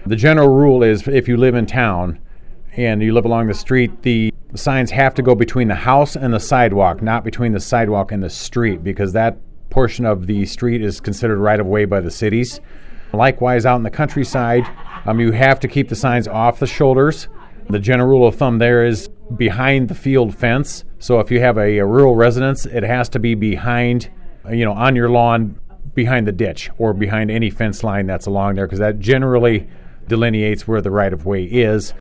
The general rule is if you live in town and you live along the street, the signs have to go between the house and the sidewalk, not between the sidewalk and the street, because that portion of the street is considered right-of-way by the cities. Likewise, out in the countryside, you have to keep the signs off the shoulders. The general rule of thumb there is behind the field fence. So if you have a rural residence, it has to be behind, on your lawn, behind the ditch or behind any fence line that's along there, because that generally delineates where the right-of-way is.